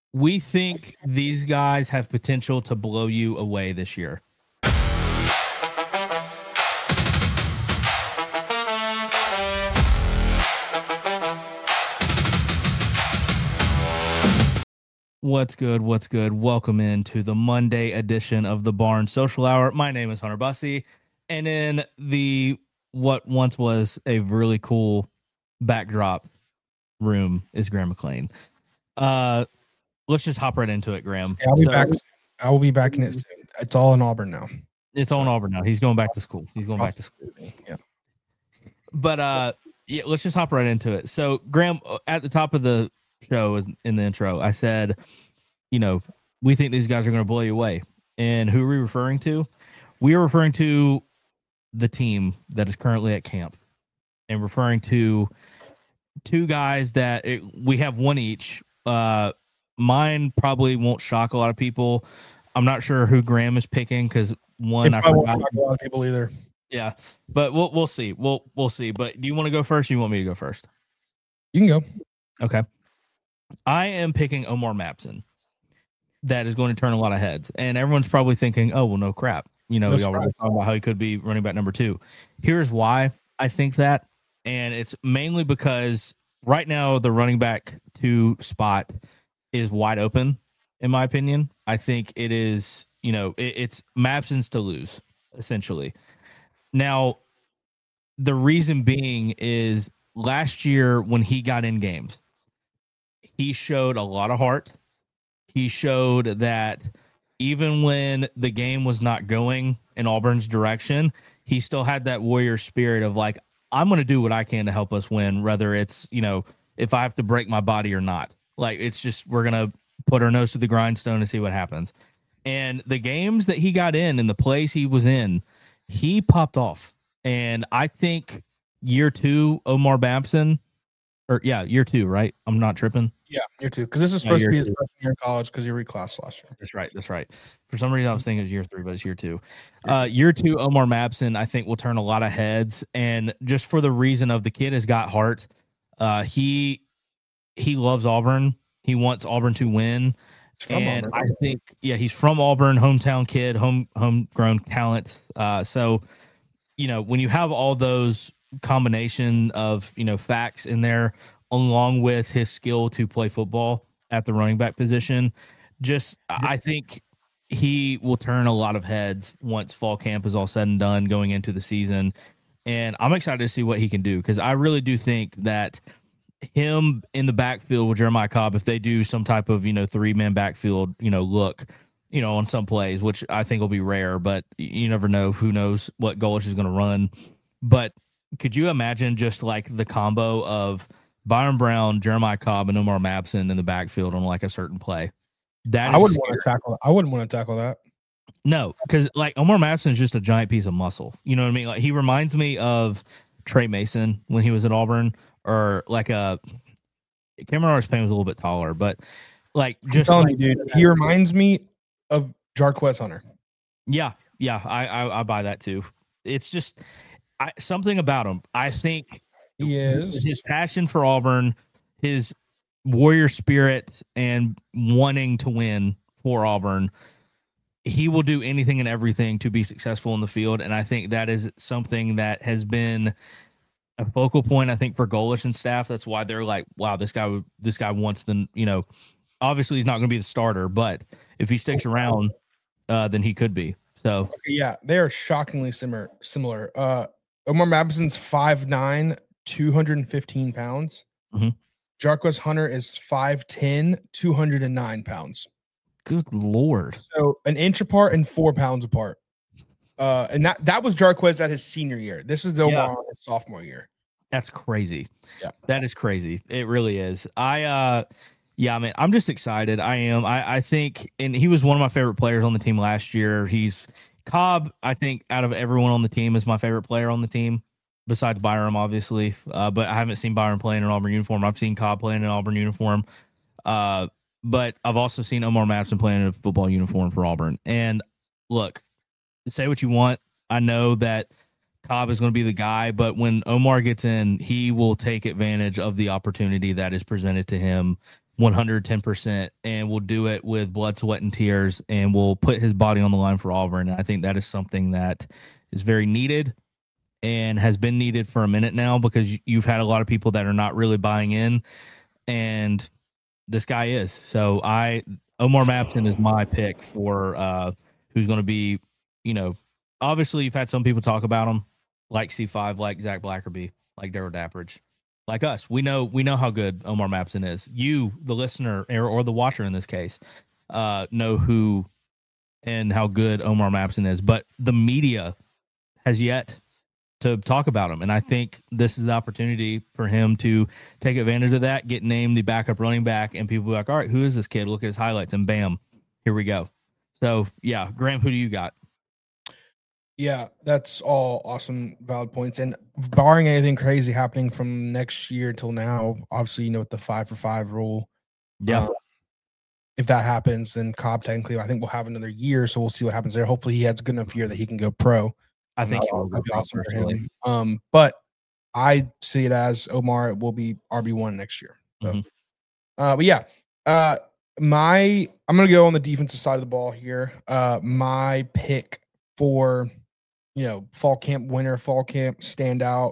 We think these guys have potential to blow you away this year. What's good? What's good? Welcome into the Monday edition of the Barn Social Hour. My name is Hunter Bussey, and in the what once was a really cool backdrop room is Graham McLean. Let's just hop right into it, Graham. Yeah, I'll be back. I will be back in it soon. It's all in Auburn now. It's all in Auburn now. He's going back to school. Back to school. Yeah. But yeah, let's just hop right into it. So, Graham, at the top of the show, in the intro, I said, we think these guys are going to blow you away. And who are we referring to? We are referring to the team that is currently at camp, and referring to two guys that we have one each. Mine probably won't shock a lot of people. I'm not sure who Graham is picking because one I forgot. Won't shock a lot of people either. Yeah, but we'll see. We'll see. But do you want to go first? Or you want me to go first? You can go. Okay. I am picking Omar Mapson. That is going to turn a lot of heads, and everyone's probably thinking, "Oh, well, no crap." We already talking about how he could be running back number 2. Here's why I think that, and it's mainly because right now the running back 2 spot is wide open. In my opinion, I think it is. It's Mapson's to lose essentially. Now, the reason being is last year when he got in games, he showed a lot of heart. He showed that even when the game was not going in Auburn's direction, he still had that warrior spirit of like, I'm going to do what I can to help us win, whether it's, if I have to break my body or not. Like, it's just, we're going to put our nose to the grindstone and see what happens. And the games that he got in the plays he was in, he popped off. And I think year 2, Omar Mapson, year 2, right? I'm not tripping. Yeah, year 2, because this is supposed to be his freshman year in college because he reclassed last year. That's right. For some reason, I was thinking it was year 3, but it's year 2. Year 2, Omar Mapson, I think, will turn a lot of heads. And just for the reason of the kid has got heart. He loves Auburn. He wants Auburn to win. And Auburn. I think, he's from Auburn, hometown kid, homegrown talent. So, when you have all those combination of, facts in there, along with his skill to play football at the running back position, I think he will turn a lot of heads once fall camp is all said and done going into the season. And I'm excited to see what he can do, because I really do think that him in the backfield with Jeremiah Cobb, if they do some type of, 3-man backfield, look, on some plays, which I think will be rare, but you never know. Who knows what Golesh is going to run. But could you imagine just like the combo of Byron Brown, Jeremiah Cobb, and Omar Mapson in the backfield on like a certain play? I wouldn't want to tackle that. No, because like Omar Mapson is just a giant piece of muscle. You know what I mean? Like, he reminds me of Trey Mason when he was at Auburn, or like Cameron Artis-Payne was a little bit taller, but like just I'm telling you, dude, he reminds me of Jarquez Hunter. Yeah, I buy that too. It's just something about him. I think he is his passion for Auburn, his warrior spirit, and wanting to win for Auburn. He will do anything and everything to be successful in the field, and I think that is something that has been a focal point, I think, for Golesh and staff. That's why they're like, wow, this guy wants them. Obviously he's not going to be the starter, but if he sticks around, then he could be. So yeah, they are shockingly similar. Omar Mapson's 5'9", 215 pounds. Mm-hmm. Jarquez Hunter is 5'10", 209 pounds. Good Lord. So an inch apart and 4 pounds apart. And that was Jarquez at his senior year. This is Omar on his sophomore year. That's crazy. Yeah. That is crazy. It really is. I'm just excited. I am. I think, and he was one of my favorite players on the team last year. Cobb, I think, out of everyone on the team, is my favorite player on the team, besides Byram, obviously. But I haven't seen Byram play in an Auburn uniform. I've seen Cobb play in an Auburn uniform. But I've also seen Omar Mapson playing in a football uniform for Auburn. And look, say what you want. I know that Cobb is going to be the guy, but when Omar gets in, he will take advantage of the opportunity that is presented to him. 110%, and will do it with blood, sweat, and tears, and will put his body on the line for Auburn. And I think that is something that is very needed and has been needed for a minute now, because you've had a lot of people that are not really buying in, and this guy is. So Omar Mabson is my pick for who's going to be, obviously you've had some people talk about him, like C5, like Zach Blackerby, like Darrell Dappridge. Like us, we know how good Omar Mabson is. You, the listener or the watcher in this case, know who and how good Omar Mabson is. But the media has yet to talk about him, and I think this is the opportunity for him to take advantage of that, get named the backup running back, and people be like, all right, who is this kid? Look at his highlights, and bam, here we go. So, yeah, Graham, who do you got? Yeah, that's all awesome, valid points. And barring anything crazy happening from next year till now, obviously, with the 5-for-5 rule. Yeah. If that happens, then Cobb technically, I think we'll have another year, so we'll see what happens there. Hopefully, he has a good enough year that he can go pro. I think that'll be awesome for him. But I see it as Omar will be RB1 next year. So. But yeah, I'm gonna go on the defensive side of the ball here. My pick for fall camp winner, fall camp standout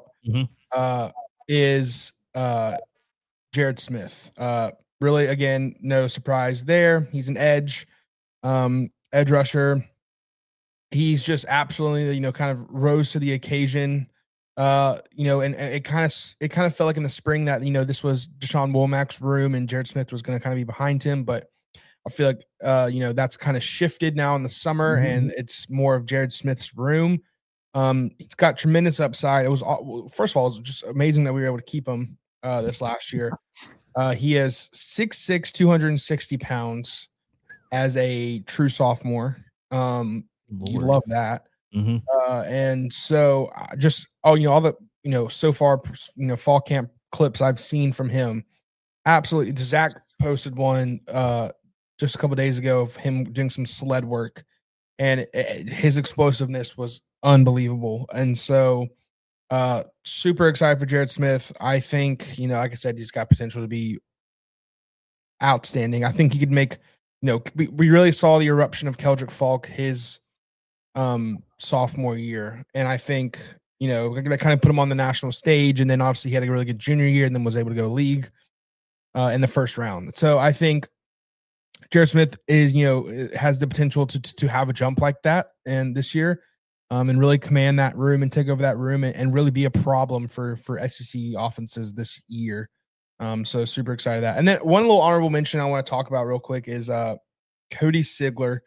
is Jared Smith. Really, again, no surprise there. He's an edge rusher. He's just absolutely, kind of rose to the occasion. And it kind of felt like in the spring that, this was Deshaun Womack's room and Jared Smith was going to kind of be behind him. But I feel like, that's kind of shifted now in the summer and it's more of Jared Smith's room. He's got tremendous upside. It was, first of all, it was just amazing that we were able to keep him this last year. He is 6'6", 260 pounds as a true sophomore. You love that. And so just, all the, so far, fall camp clips I've seen from him. Absolutely. Zach posted one just a couple of days ago of him doing some sled work, and his explosiveness was unbelievable. And so super excited for Jared Smith. I think, like I said, he's got potential to be outstanding. I think he could make, we really saw the eruption of Keldrick Falk his sophomore year. And I think, that kind of put him on the national stage. And then obviously he had a really good junior year and then was able to go league in the first round. So I think Jared Smith is, has the potential to have a jump like that and this year, and really command that room and take over that room and really be a problem for SEC offenses this year. So super excited that. And then one little honorable mention I want to talk about real quick is Cody Sigler.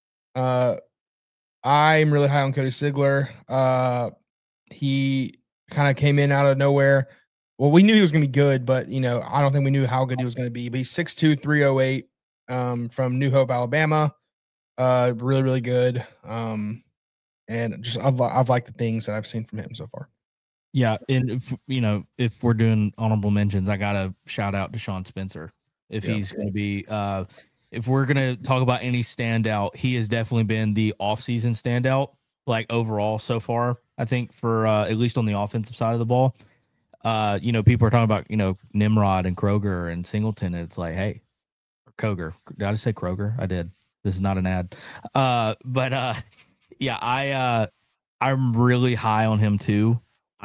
I'm really high on Cody Sigler. He kind of came in out of nowhere. Well, we knew he was going to be good, but, I don't think we knew how good he was going to be. But he's 6'2", 308 from New Hope, Alabama. Really, really good. And just I've liked the things that I've seen from him so far. Yeah, and if we're doing honorable mentions, I gotta shout out Deshaun Spencer. He's going to be, if we're gonna talk about any standout, he has definitely been the offseason standout, like overall so far. I think for at least on the offensive side of the ball, people are talking about Nimrod and Kroger and Singleton, and it's like, hey, Kroger. Did I just say Kroger? I did. This is not an ad. Yeah, I'm really high on him too.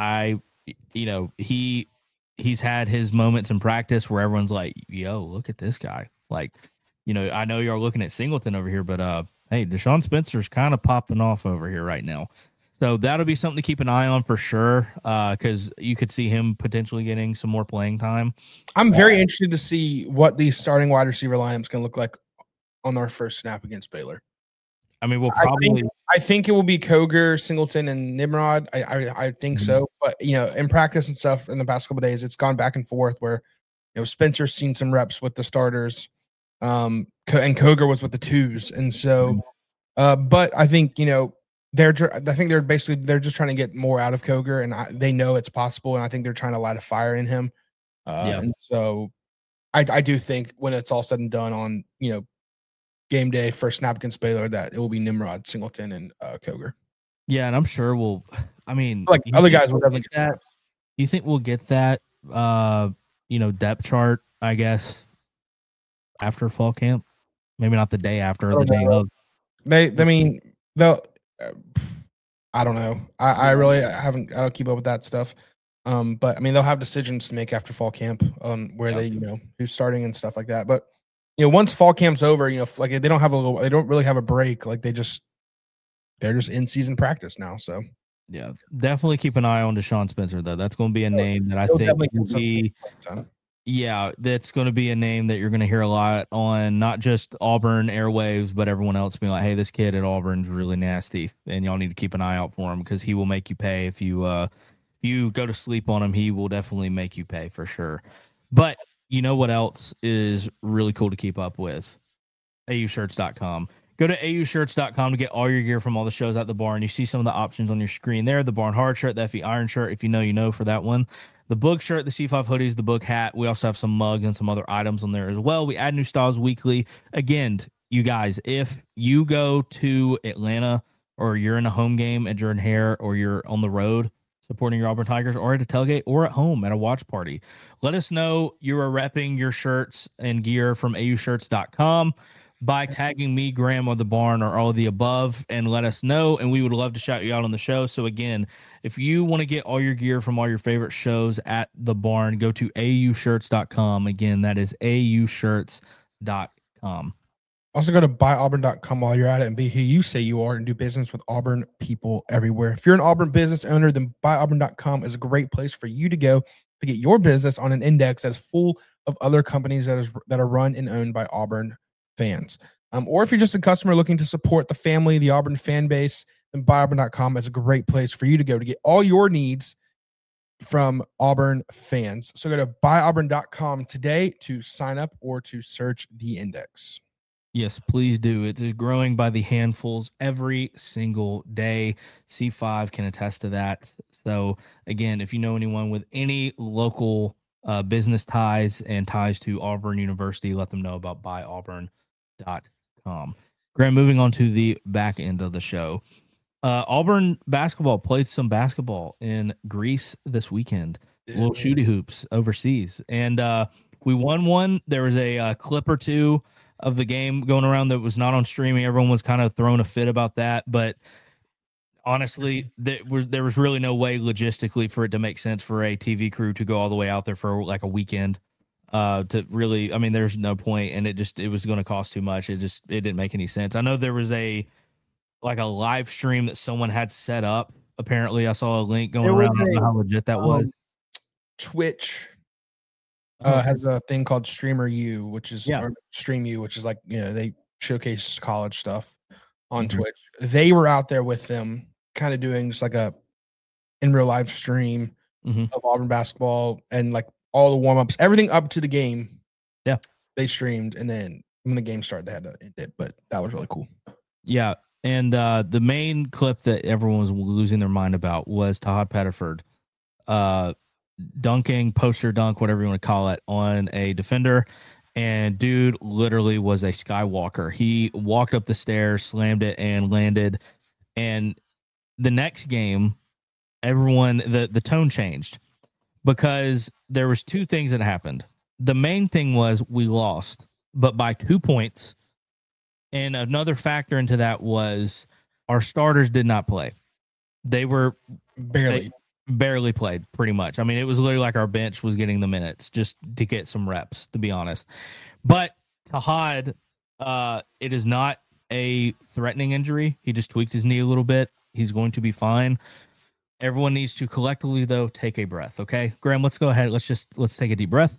He's had his moments in practice where everyone's like, yo, look at this guy. Like, I know you're looking at Singleton over here, but hey, Deshaun Spencer's kind of popping off over here right now. So that'll be something to keep an eye on for sure, because you could see him potentially getting some more playing time. I'm very interested to see what the starting wide receiver lineup is going to look like on our first snap against Baylor. I mean, we'll probably. I think it will be Kroger, Singleton, and Nimrod. I think so. But in practice and stuff in the past couple of days, it's gone back and forth. Where Spencer's seen some reps with the starters, and Kroger was with the twos, and so. But I think they're just trying to get more out of Kroger, and they know it's possible, and I think they're trying to light a fire in him. And so, I do think when it's all said and done on game day, first snap against Baylor, that it will be Nimrod, Singleton, and Kroger. Yeah, and I'm sure we'll. I mean, like other guys will definitely get that. You think we'll get that? Depth chart, I guess, after fall camp. Maybe not the day after or the day of. I mean, they'll. I don't know. I really haven't. I don't keep up with that stuff. But I mean, they'll have decisions to make after fall camp, where they, who's starting and stuff like that. But once fall camp's over, like they don't really have a break. Like they're just in season practice now. So yeah, definitely keep an eye on Deshaun Spencer though. That's going to be a name that I think will be. Yeah, that's going to be a name that you're going to hear a lot on not just Auburn airwaves, but everyone else being like, "Hey, this kid at Auburn's really nasty, and y'all need to keep an eye out for him because he will make you pay if you go to sleep on him. He will definitely make you pay for sure." But you know what else is really cool to keep up with? AUshirts.com. Go to AUshirts.com to get all your gear from all the shows at the barn. You see some of the options on your screen there. The Barn Hard shirt, the FE Iron shirt, if you know for that one. The Boog shirt, the C5 hoodies, the Boog hat. We also have some mugs and some other items on there as well. We add new styles weekly. Again, you guys, if you go to Atlanta or you're in a home game at Jordan-Hare or you're on the road supporting your Auburn Tigers or at a tailgate or at home at a watch party, let us know you are repping your shirts and gear from AUshirts.com by tagging me, Graham, or the Barn, or all of the above, and let us know, and we would love to shout you out on the show. So again, if you want to get all your gear from all your favorite shows at the Barn, go to AUshirts.com. Again, that is AUshirts.com. Also go to buyauburn.com while you're at it and be who you say you are and do business with Auburn people everywhere. If you're an Auburn business owner, then buyauburn.com is a great place for you to go to get your business on an index that is full of other companies that are run and owned by Auburn fans. Or if you're just a customer looking to support the family, the Auburn fan base, then buyauburn.com is a great place for you to go to get all your needs from Auburn fans. So go to buyauburn.com today to sign up or to search the index. Yes, please do. It is growing by the handfuls every single day. C5 can attest to that. So again, if you know anyone with any local business ties and ties to Auburn University, let them know about buyauburn.com. Graham, moving on to the back end of the show. Auburn basketball played some basketball in Greece this weekend. Little shooty hoops overseas. And we won one. There was a clip or two of the game going around that was not on streaming. Everyone was kind of throwing a fit about that. But honestly, there was really no way logistically for it to make sense for a TV crew to go all the way out there for like a weekend to really, I mean, there's no point, and it was going to cost too much. It didn't make any sense. I know there was a live stream that someone had set up. Apparently I saw a link going around. I don't know how legit that was. Twitch has a thing called Streamer U, which is or Stream U, which is like, they showcase college stuff on Twitch. They were out there with them kind of doing just like a in real live stream of Auburn basketball and like all the warm-ups, everything up to the game. Yeah. They streamed, and then when the game started, they had to end it, but that was really cool. Yeah. And the main clip that everyone was losing their mind about was Tahad Pettiford dunking, poster dunk, whatever you want to call it, on a defender. And dude literally was a Skywalker. He walked up the stairs, slammed it, and landed. And the next game, everyone, the tone changed because there was two things that happened. The main thing was we lost, but by 2 points. And another factor into that was our starters did not play. They were barely played, pretty much. I mean, it was literally like our bench was getting the minutes just to get some reps, to be honest. But Tahad, it is not a threatening injury. He just tweaked his knee a little bit. He's going to be fine. Everyone needs to collectively, though, take a breath. Okay, Graham, let's go ahead. Let's take a deep breath.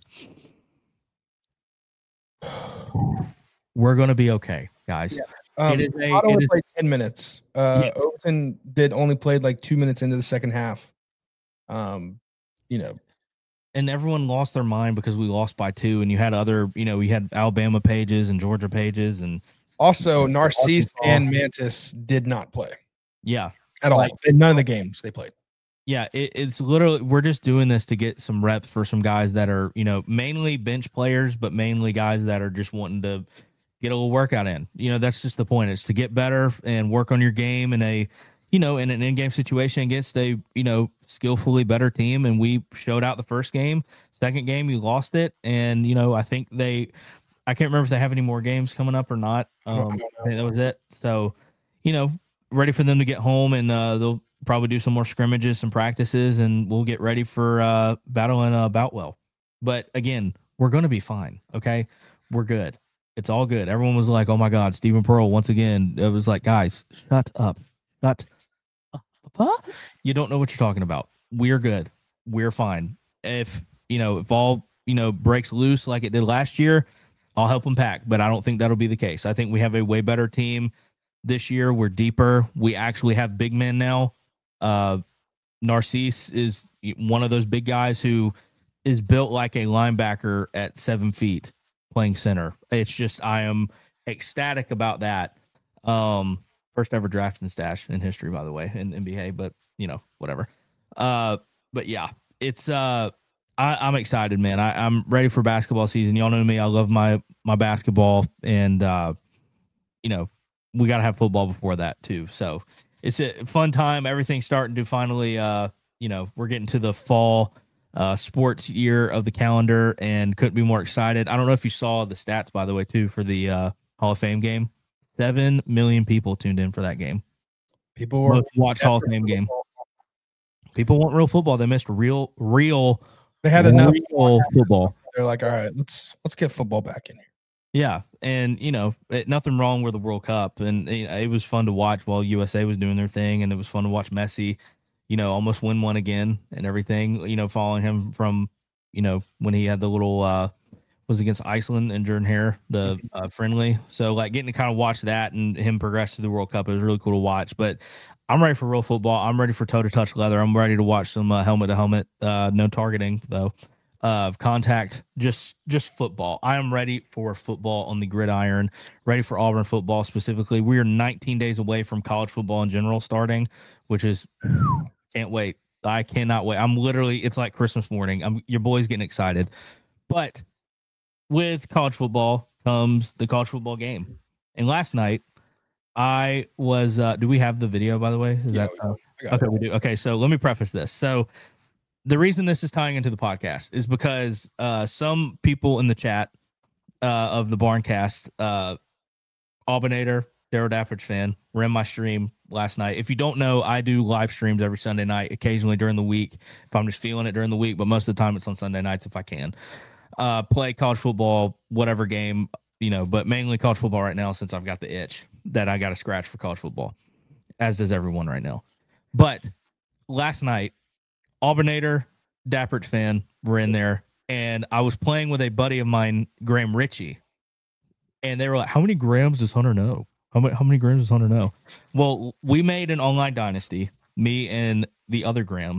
We're going to be okay, guys. Yeah. Only played 10 minutes. Overton only played like 2 minutes into the second half. And everyone lost their mind because we lost by 2, and you had other, we had Alabama pages and Georgia pages, and also Narcisse and Mantis did not play. Yeah, at all. In none of the games they played. Yeah, it's literally, we're just doing this to get some reps for some guys that are, mainly bench players, but mainly guys that are just wanting to get a little workout in. That's just the point. It's to get better and work on your game in a, in an in-game situation against a, skillfully better team. And we showed out the first game. Second game, you lost it. And, I think I can't remember if they have any more games coming up or not. I don't know. I think that was it. So, ready for them to get home, and they'll probably do some more scrimmages, some practices, and we'll get ready for battle in Boutwell. But again, we're going to be fine. Okay. We're good. It's all good. Everyone was like, oh my God, Stephen Pearl, once again. It was like, guys, shut up. Shut up. You don't know what you're talking about. We're good. We're fine. If all, breaks loose like it did last year, I'll help them pack, but I don't think that'll be the case. I think we have a way better team this year. We're deeper. We actually have big men now. Narcisse is one of those big guys who is built like a linebacker at 7 feet playing center. It's just, I am ecstatic about that. First ever draft and stash in history, by the way, in NBA, but whatever. But yeah, it's, I'm excited, man. I'm ready for basketball season. Y'all know me. I love my basketball, and we got to have football before that too. So it's a fun time. Everything's starting to finally, we're getting to the fall sports year of the calendar, and couldn't be more excited. I don't know if you saw the stats, by the way, too, for the Hall of Fame game. 7 million people tuned in for that game. People were watched Hall of Fame game. People want real football. They missed real. They had enough football. They're like, all right, let's get football back in here. Yeah, and nothing wrong with the World Cup, and it was fun to watch while USA was doing their thing, and it was fun to watch Messi, almost win one again and everything. Following him from, when he had the little was against Iceland and Jordan Hare, the friendly. So like getting to kind of watch that and him progress through the World Cup, it was really cool to watch. But I'm ready for real football. I'm ready for toe-to-touch leather. I'm ready to watch some helmet-to-helmet, no targeting, though, contact, just football. I am ready for football on the gridiron, ready for Auburn football specifically. We are 19 days away from college football in general starting, which is, can't wait. I cannot wait. I'm literally, it's like Christmas morning. Your boy's getting excited. But with college football comes the college football game. And last night, I was, do we have the video, by the way? Okay, we do. Okay, so let me preface this. So the reason this is tying into the podcast is because some people in the chat of the Barncast, Albinator, Daryl Dappridge fan, were in my stream last night. If you don't know, I do live streams every Sunday night, occasionally during the week, if I'm just feeling it during the week, but most of the time it's on Sunday nights if I can. Play college football, whatever game, but mainly college football right now since I've got the itch that I got to scratch for college football, as does everyone right now. But last night, Albinator, Dappert fan were in there, and I was playing with a buddy of mine, Graham Ritchie, and they were like, how many grams does Hunter know? How many grams does Hunter know? Well, we made an online dynasty. Me and the other Graham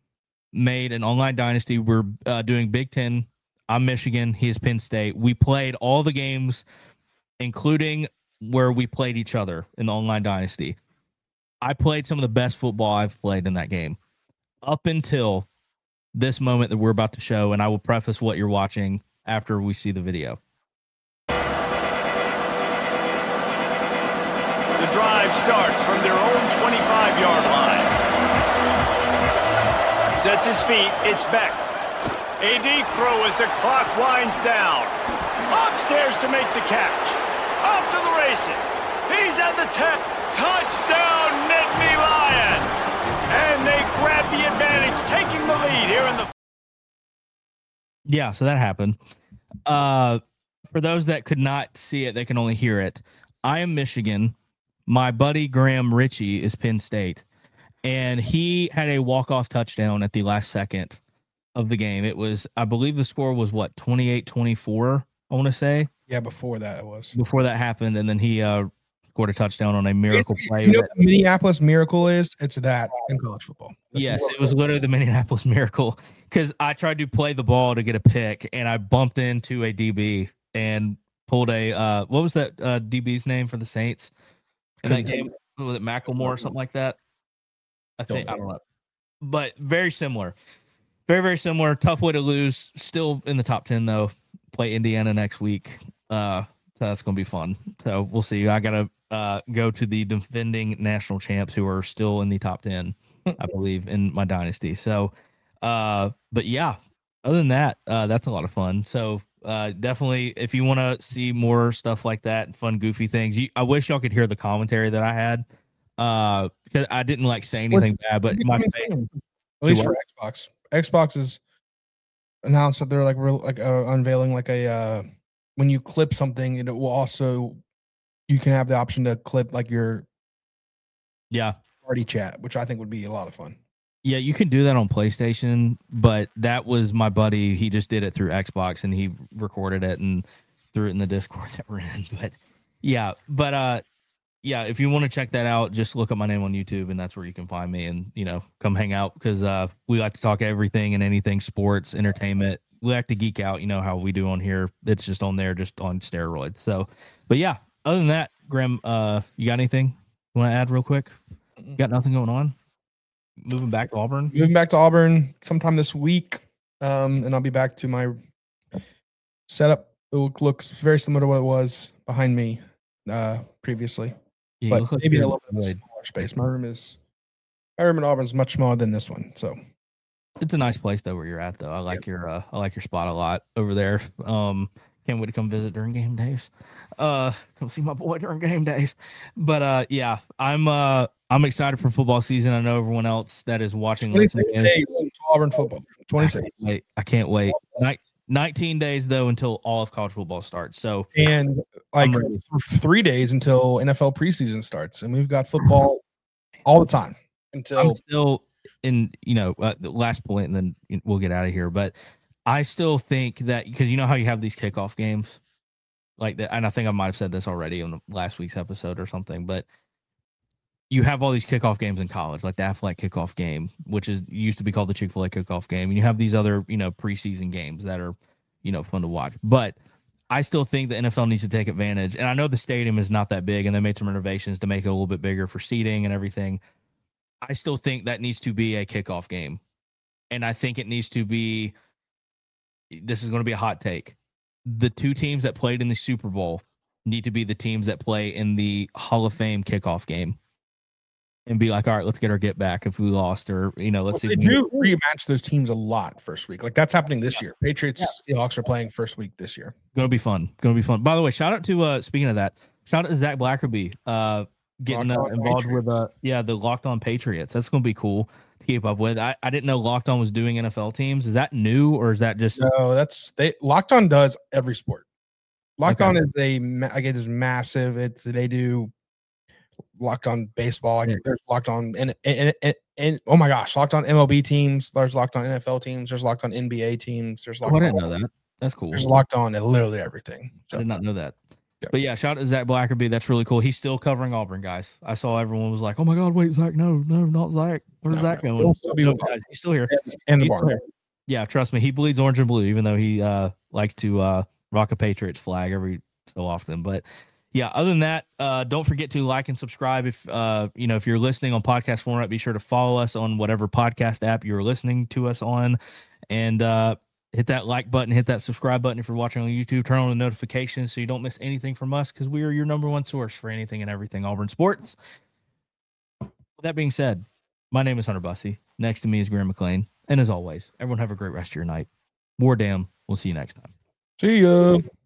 made an online dynasty. We're doing Big Ten. I'm Michigan. He's Penn State. We played all the games, including where we played each other in the online dynasty. I played some of the best football I've played in that game up until this moment that we're about to show, and I will preface what you're watching after we see the video. The drive starts from their own 25-yard line. Sets his feet. It's Beck. A deep throw as the clock winds down. Upstairs to make the catch. Off to the races. He's at the 10. Touchdown, Nittany Lions. And they grab the advantage, taking the lead here in the... Yeah, so that happened. For those that could not see it, they can only hear it. I am Michigan. My buddy Graham Ritchie is Penn State. And he had a walk-off touchdown at the last second of the game. It was, I believe the score was 28-24, I want to say. Yeah, before that it was. Before that happened, and then he scored a touchdown on a miracle play. You know what the Minneapolis Miracle is? It's that in college football. Yes, it was literally the Minneapolis Miracle, because I tried to play the ball to get a pick, and I bumped into a DB and pulled a, what was that DB's name for the Saints? In that game, was it Macklemore or something like that? I don't know. But very similar. Very, very similar. Tough way to lose. Still in the top 10, though. Play Indiana next week. So that's going to be fun. So we'll see. I got to go to the defending national champs who are still in the top 10, I believe, in my dynasty. So, but yeah, other than that, that's a lot of fun. So definitely if you want to see more stuff like that and fun, goofy things, I wish y'all could hear the commentary that I had. Because I didn't like say anything bad, but my face, at least for Xbox. Xbox is announced that they're unveiling like a when you clip something, it will also you can have the option to clip like your party chat, which I think would be a lot of fun. Yeah, you can do that on PlayStation, but that was my buddy. He just did it through Xbox and he recorded it and threw it in the Discord that we're in. But yeah, if you want to check that out, just look up my name on YouTube and that's where you can find me and, come hang out because we like to talk everything and anything sports, entertainment. We like to geek out, how we do on here. It's just on there, just on steroids. So, but yeah, other than that, Graham, you got anything you want to add real quick? You got nothing going on? Moving back to Auburn sometime this week. And I'll be back to my setup. It looks very similar to what it was behind me previously. Yeah, but maybe a little bit of a smaller space. My room in Auburn is much smaller than this one. So it's a nice place though where you're at though. I like your spot a lot over there. Can't wait to come visit during game days. Come see my boy during game days. But yeah, I'm excited for football season. I know everyone else that is watching. 26 days to Auburn football. 26. I can't wait. 19 days though until all of college football starts. So and like 3 days until NFL preseason starts, and we've got football all the time until. I'm still in the last point, and then we'll get out of here. But I still think that because how you have these kickoff games like that, and I think I might have said this already on last week's episode or something, but you have all these kickoff games in college, like the Aflac kickoff game, which used to be called the Chick-fil-A kickoff game. And you have these other, preseason games that are, fun to watch. But I still think the NFL needs to take advantage. And I know the stadium is not that big and they made some renovations to make it a little bit bigger for seating and everything. I still think that needs to be a kickoff game. And I think it needs to be, this is going to be a hot take. The two teams that played in the Super Bowl need to be the teams that play in the Hall of Fame kickoff game. And be like, all right, let's get our get back if we lost, or let's see. They do rematch those teams a lot first week. Like that's happening this year. Patriots, Seahawks are playing first week this year. Gonna be fun. By the way, shout out to speaking of that, shout out to Zach Blackerby getting involved with the Locked On Patriots. That's gonna be cool to keep up with. I didn't know Locked On was doing NFL teams. Is that new or is that just no? Locked On does every sport. Locked On is massive. They do. Locked On baseball, there's Locked On and oh my gosh, Locked On MLB teams, there's Locked On NFL teams, there's Locked On NBA teams, there's Locked I didn't know that. That's cool. There's Locked On at literally everything. So. I did not know that. Yeah. But yeah, shout out to Zach Blackerby. That's really cool. He's still covering Auburn, guys. I saw everyone was like, "Oh my God, wait, Zach, no, not Zach. Where's Zach going?" He's still here. And the bar. Yeah, trust me, he bleeds orange and blue, even though he likes to rock a Patriots flag every so often. But yeah, other than that, don't forget to like and subscribe. If if you're listening on podcast format, be sure to follow us on whatever podcast app you're listening to us on, and hit that like button, hit that subscribe button if you're watching on YouTube. Turn on the notifications so you don't miss anything from us, because we are your number one source for anything and everything Auburn sports. With that being said, my name is Hunter Bussey. Next to me is Graham McLean, and as always, everyone have a great rest of your night. War damn. We'll see you next time. See ya.